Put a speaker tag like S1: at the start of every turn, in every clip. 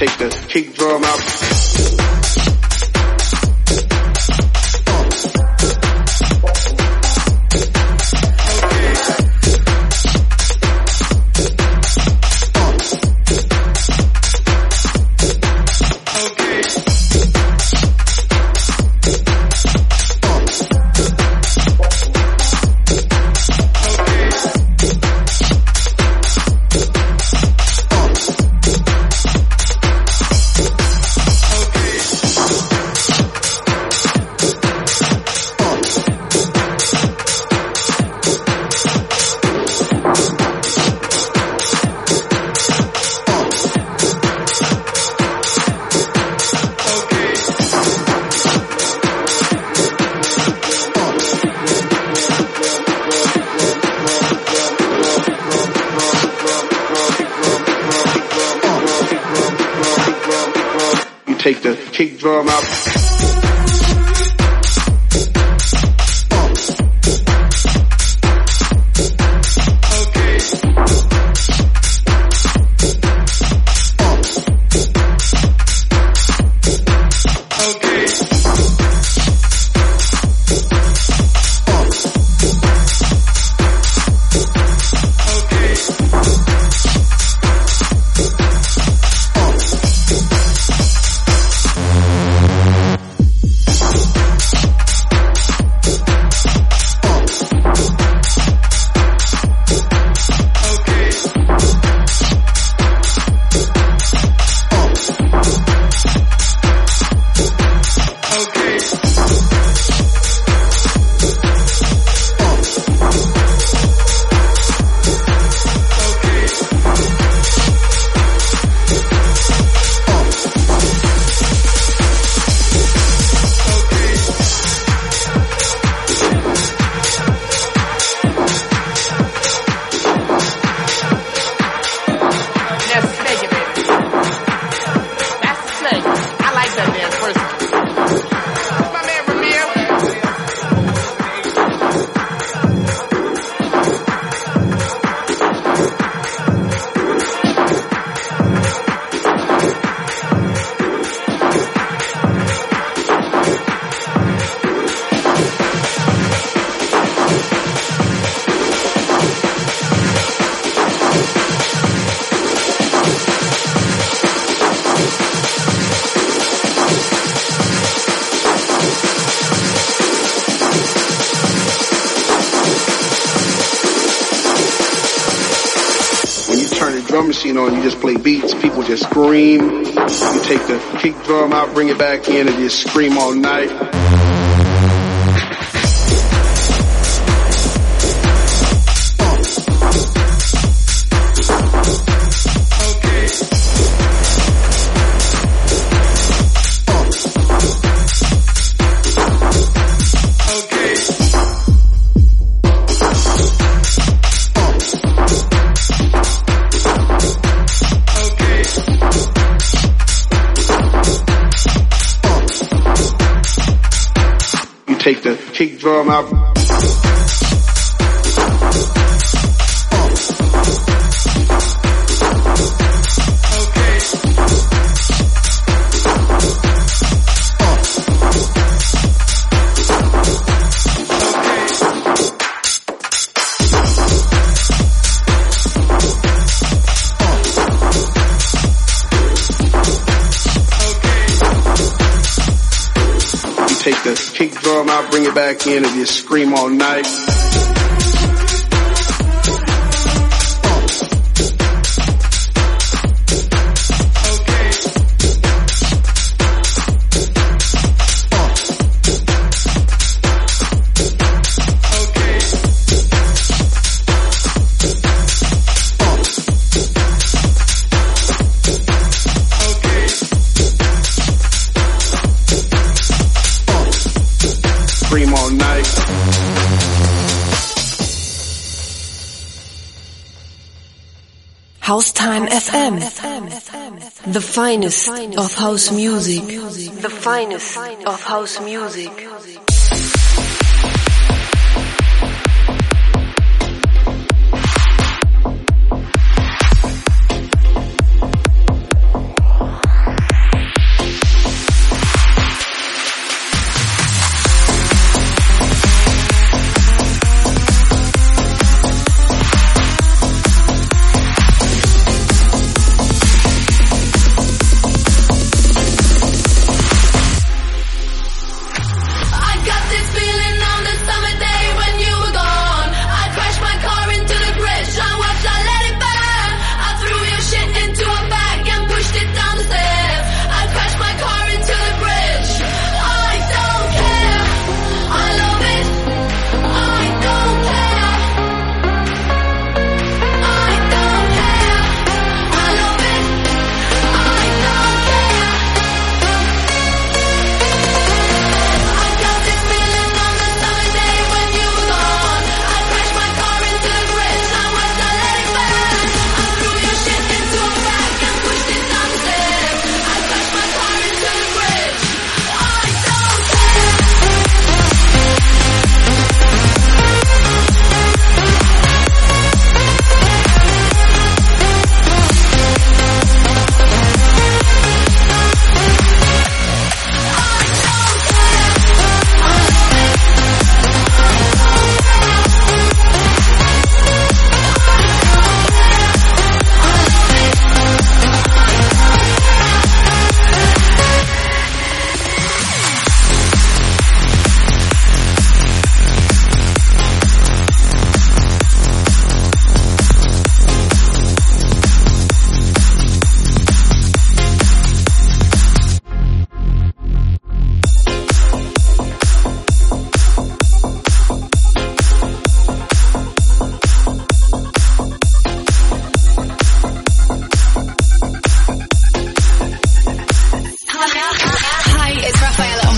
S1: take the kick drum out. Take the kick drum out. Drum machine on, you just play beats, people just scream. You take the kick drum out, bring it back in, and just scream all night. Take the kick drum out. Take the kick drum out, bring it back in, and just scream all night. Scream all night.
S2: House Time FM, the finest of house music, the finest of house music.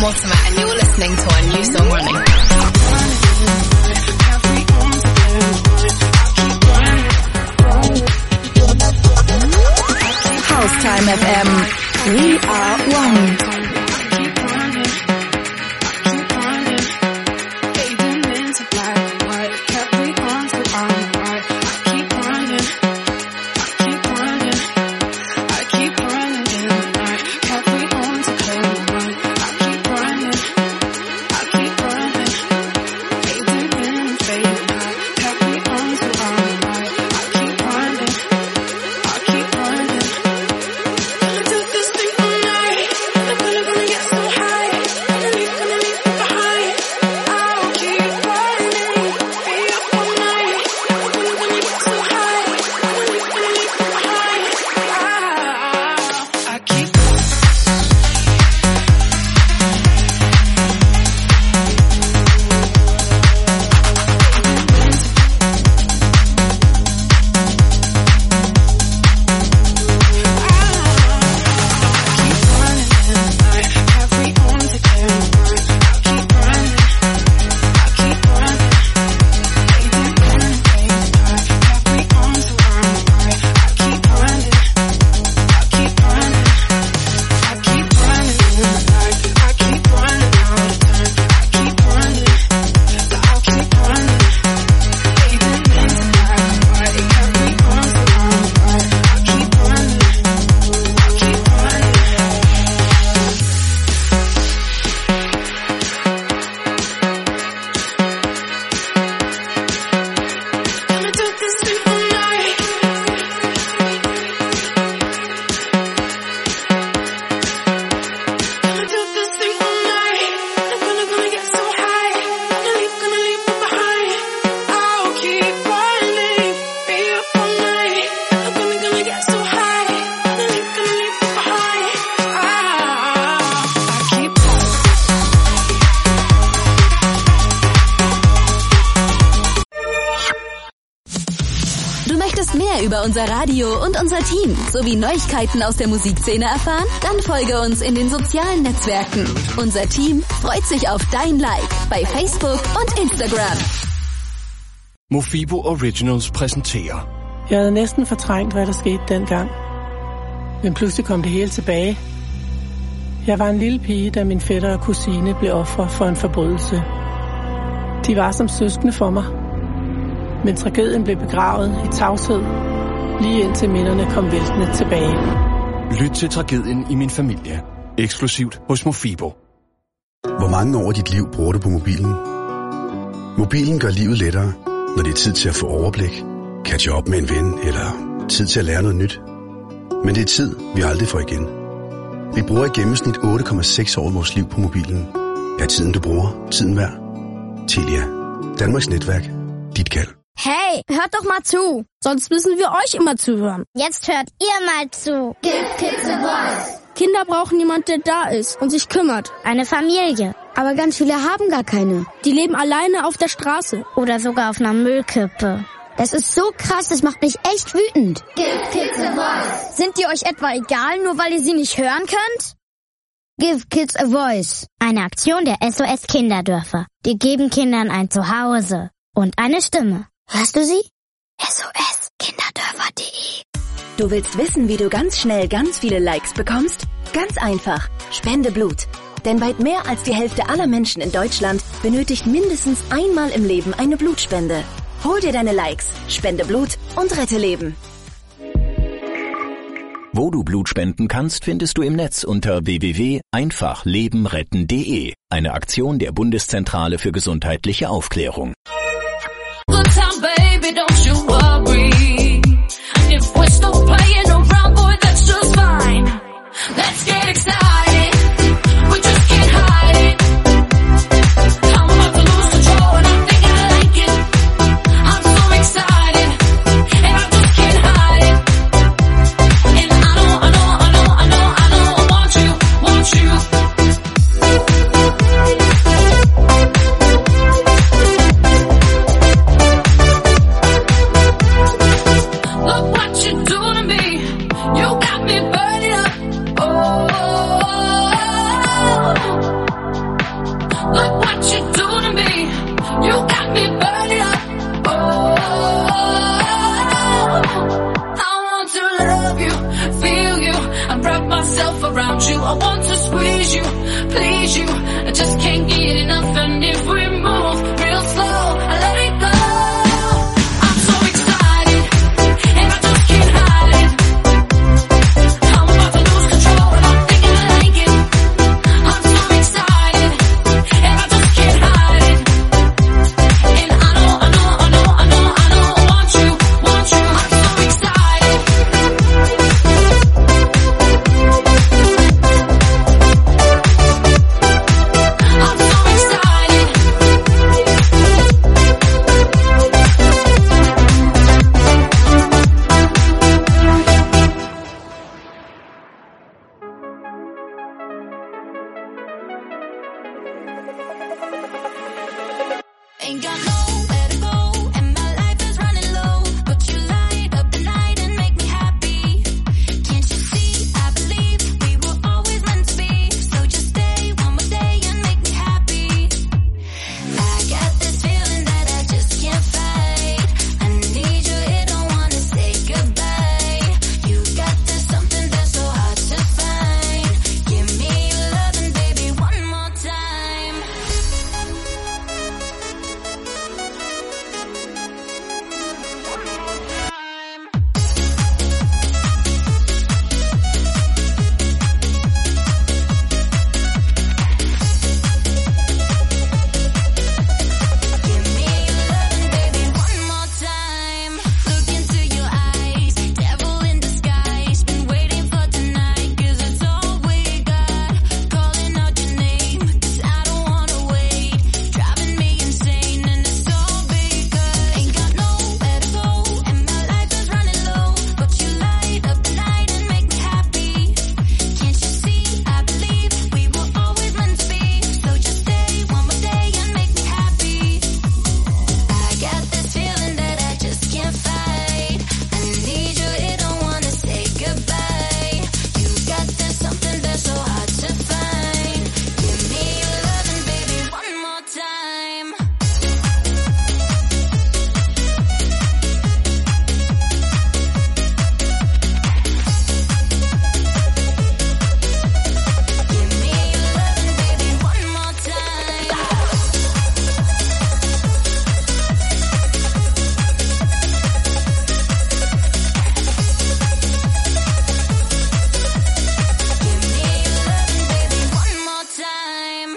S3: Mortimer, and you're listening to our new song Running.
S4: House Time FM. We are one.
S5: Über unser Radio und unser Team sowie Neuigkeiten aus der Musikszene erfahren? Dann folge uns in den sozialen Netzwerken. Unser Team freut sich auf dein Like bei Facebook und Instagram.
S6: Mofibo Originals præsenterer.
S7: Jeg havde næsten fortrængt, hvad der skete dengang. Men pludselig kom det hele tilbage. Jeg var en lille pige, da min fætter og kusine blev ofre for en forbrydelse. De var som søskende for mig. Men tragedien blev begravet i tavshed, lige indtil minderne kom væltende tilbage.
S6: Lyt til Tragedien i min familie. Eksklusivt hos Mofibo.
S8: Hvor mange år af dit liv bruger du på mobilen? Mobilen gør livet lettere, når det er tid til at få overblik, catche op med en ven eller tid til at lære noget nyt. Men det er tid, vi aldrig får igen. Vi bruger i gennemsnit 8,6 år af vores liv på mobilen. Er tiden, du bruger, tiden værd? Telia. Danmarks netværk. Dit kald.
S9: Hey, hört doch mal zu, sonst müssen wir euch immer zuhören.
S10: Jetzt hört ihr mal zu. Give Kids a Voice.
S9: Kinder brauchen jemand, der da ist und sich kümmert.
S10: Eine Familie.
S9: Aber ganz viele haben gar keine. Die leben alleine auf der Straße.
S10: Oder sogar auf einer Müllkippe.
S9: Das ist so krass, das macht mich echt wütend.
S10: Give Kids a Voice.
S9: Sind die euch etwa egal, nur weil ihr sie nicht hören könnt? Give Kids a Voice.
S10: Eine Aktion der SOS Kinderdörfer. Die geben Kindern ein Zuhause und eine Stimme.
S9: Hörst du sie?
S10: SOS-Kinderdörfer.de.
S5: Du willst wissen, wie du ganz schnell ganz viele Likes bekommst? Ganz einfach. Spende Blut. Denn weit mehr als die Hälfte aller Menschen in Deutschland benötigt mindestens einmal im Leben eine Blutspende. Hol dir deine Likes, spende Blut und rette Leben.
S11: Wo du Blut spenden kannst, findest du im Netz unter www.einfachlebenretten.de. Eine Aktion der Bundeszentrale für gesundheitliche Aufklärung.
S12: Good time, baby, don't you worry. If we're still playing around, boy, that's just fine. Let's get excited. We just can't hide it. I'm about to lose control and I think I like it. I'm so excited and I just can't hide it. And I know, I want you. Look what you do to me. I want to squeeze you, please you. I just can't get enough, and if we move real slow, I let it go. I'm so excited, and I just can't hide it. I'm about to lose control, and I think I like it. I'm so excited, and I just can't hide it. And I know, want you. I'm so excited. Ain't got nowhere to go, and my life is running low. But you light up the night and make me happy. Can't you see? I believe we were always meant to be. So just stay one more day and make me happy. I got this feeling that I just can't fight. I need you here, don't wanna say goodbye. You got this something that's so hard to find. Give me your loving, baby, one more time. Look into your eyes, devil in disguise. Been waiting for tonight, 'cause it's all we got. Calling out your name, 'cause I don't wanna wait. Driving me insane, and it's all because ain't got nowhere to go, and my life is running low. But you light up the night and make me happy. Can't you see? I believe we were always meant to be. So just stay one more day and make me happy. I got this feeling that I just can't fight. I need you here, don't wanna say goodbye. You got this something that's so hard to find. Give me your loving, baby, one more time. Give me your loving, baby, one more time. Give me your loving, baby, one more time.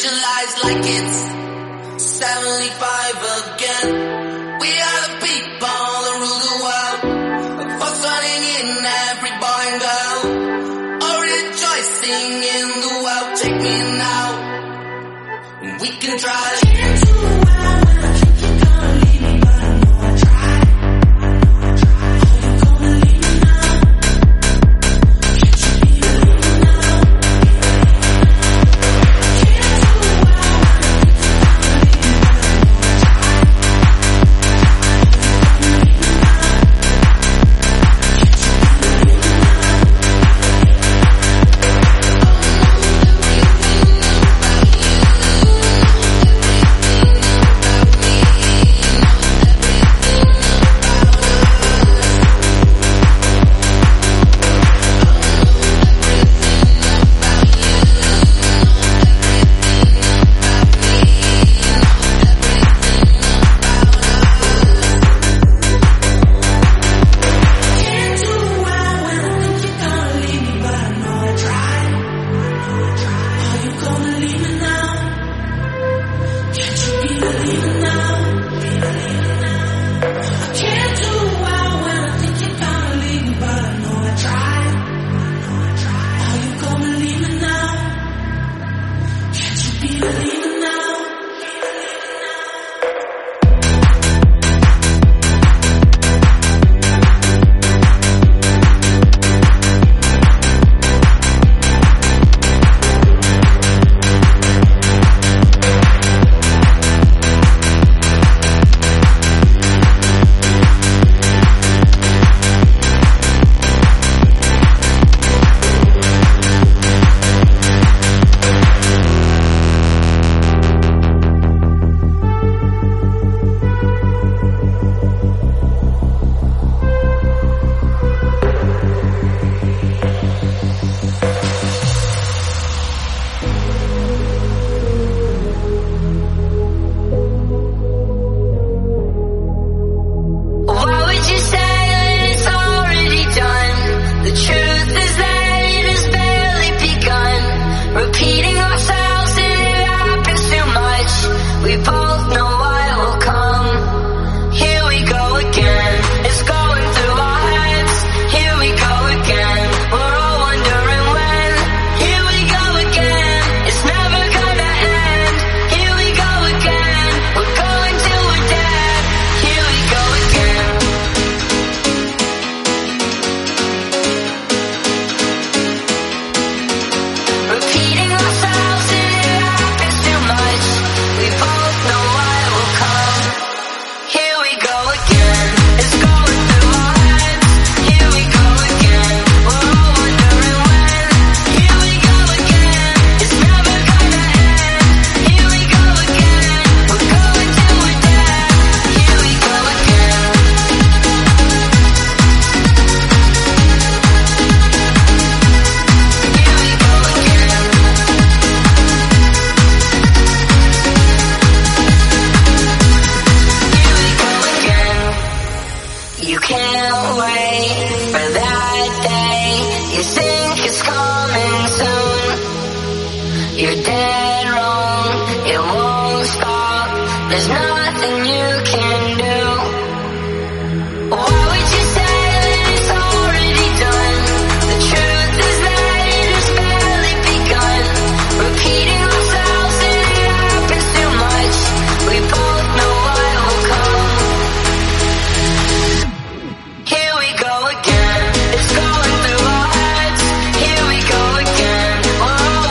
S12: visualize like it's 75 again. We are the people that rule the world. For running in every boy and girl. All rejoicing in the world. Take me now. We can try.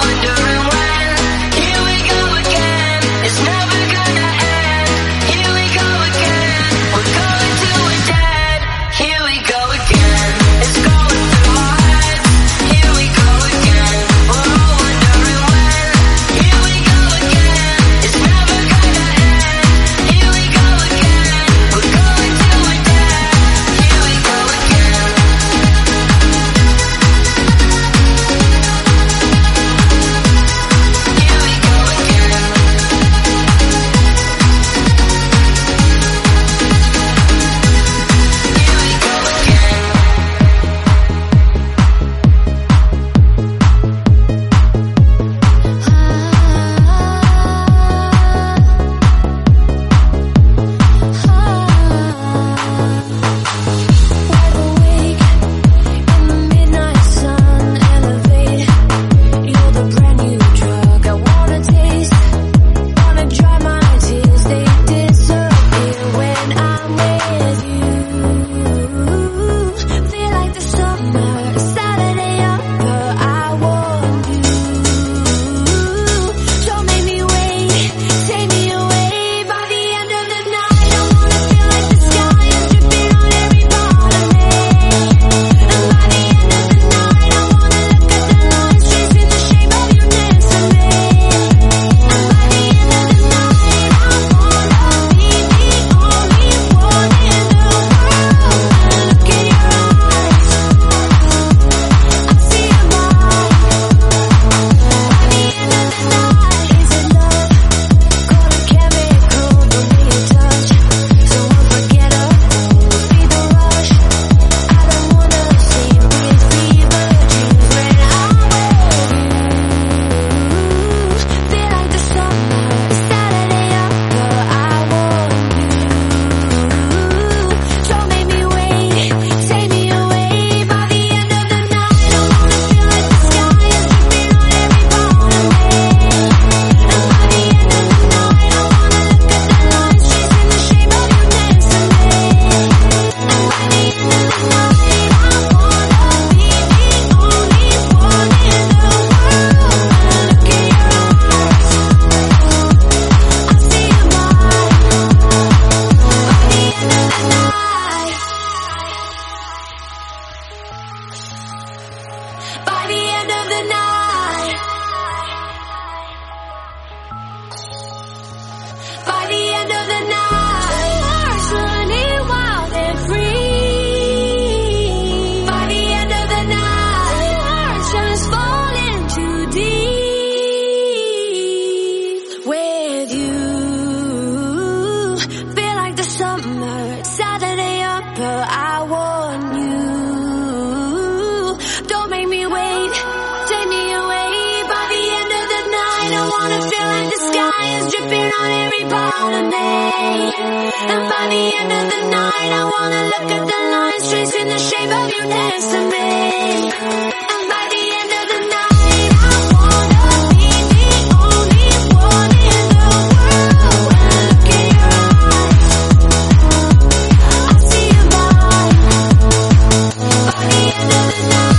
S12: Here we go dripping on every part of me. And by the end of the night, I wanna look at the lines tracing the shape of you next to me. And by the end of the night, I wanna be the only one in the world. When I look in your eyes, I see your vibe. By the end of the night.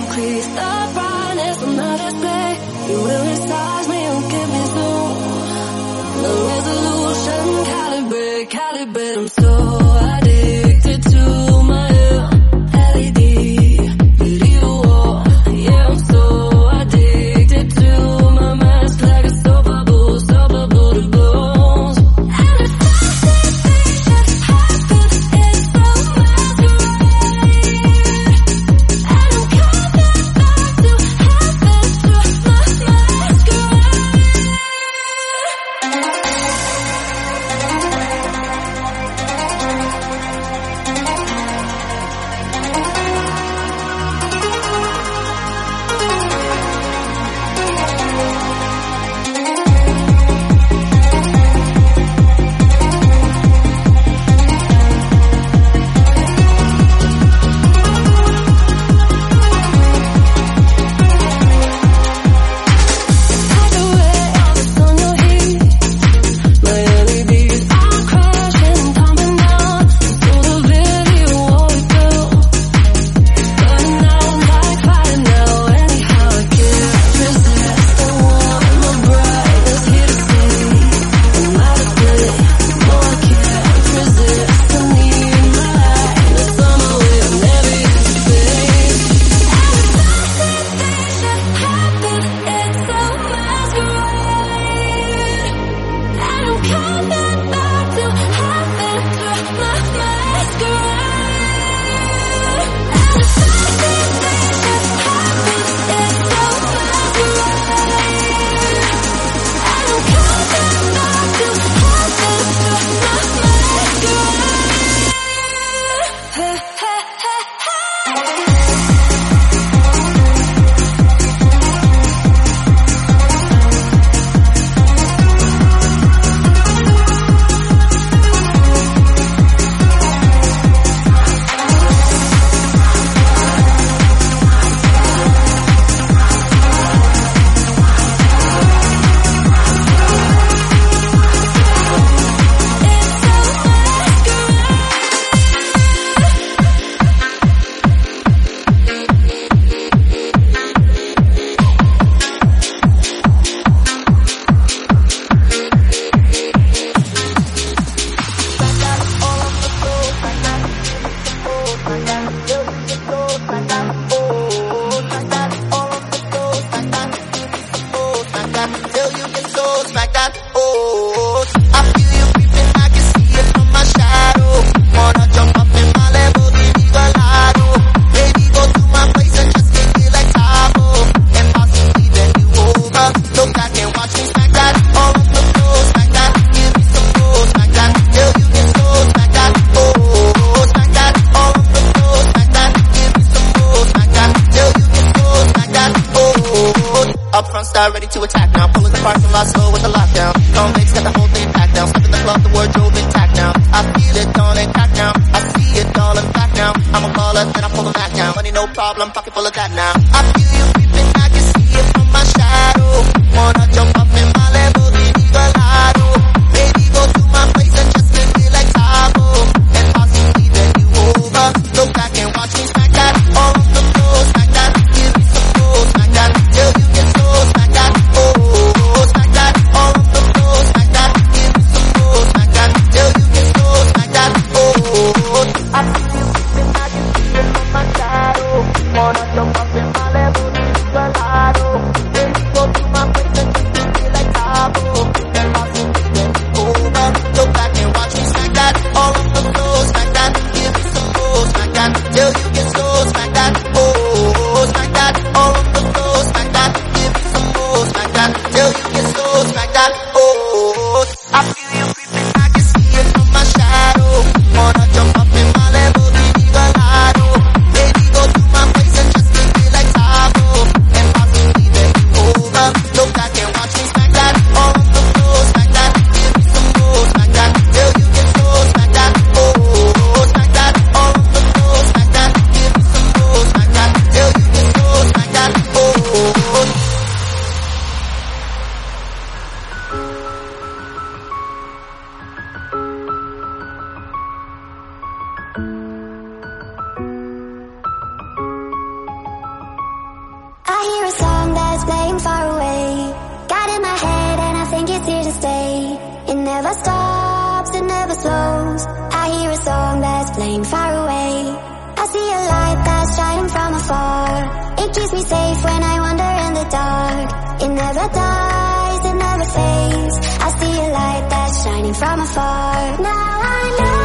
S12: increase the brightness on the display. You will massage me, you'll give me zoom. The resolution, calibrate. I'm so addicted to my LED video wall. Yeah, I'm so addicted to my mask, like a soap bubble to bones. And it's something that happens, it's so masquerade. And I'm coming back to heaven through my masquerade.
S13: Start ready to attack now. Pulling the parking lot slow with the lockdown. Convicts got the whole thing packed now. Stuck in the club, the wardrobe intact now. I feel it on and crack now. I see it all in the back now. I'm a baller, then I pull the back now. Money no problem, pocket full of that now. I feel you creeping, I can see it from my shadow. Wanna jump up in my Lamborghini Gallardo. Baby, go to my place and just give me like Tahoe. And possibly then you over. Look back and watch me smack that. All on the floor, smack that. Give me some floor, smack that. Till you get so smack that. Oh, smack that. All on the floor, smack that. Give me some floor, smack that. Till you get so smack that. Oh, I see you creeping, I can see it from my shadow. Wanna jump up in my Lamborghini.
S14: me safe when I wander in the dark. It never dies, it never fades. I see a light that's shining from afar. Now I know